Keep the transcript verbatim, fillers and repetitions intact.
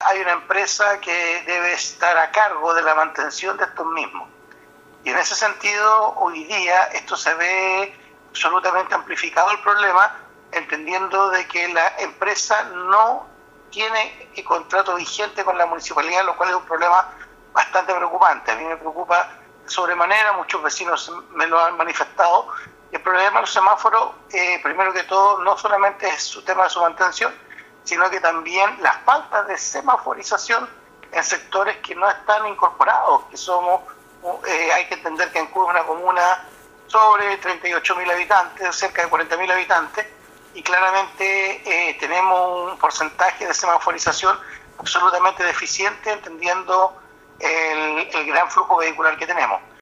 hay una empresa que debe estar a cargo de la mantención de estos mismos. Y en ese sentido, hoy día esto se ve absolutamente amplificado el problema, entendiendo de que la empresa no tiene el contrato vigente con la municipalidad, lo cual es un problema bastante preocupante. A mí me preocupa sobremanera, muchos vecinos me lo han manifestado. El problema de los semáforos, eh, primero que todo, no solamente es su tema de su mantención, sino que también las faltas de semaforización en sectores que no están incorporados, que somos, eh, hay que entender que en Cuba es una comuna sobre treinta y ocho mil habitantes, cerca de cuarenta mil habitantes, y claramente eh, tenemos un porcentaje de semaforización absolutamente deficiente, entendiendo el, el gran flujo vehicular que tenemos.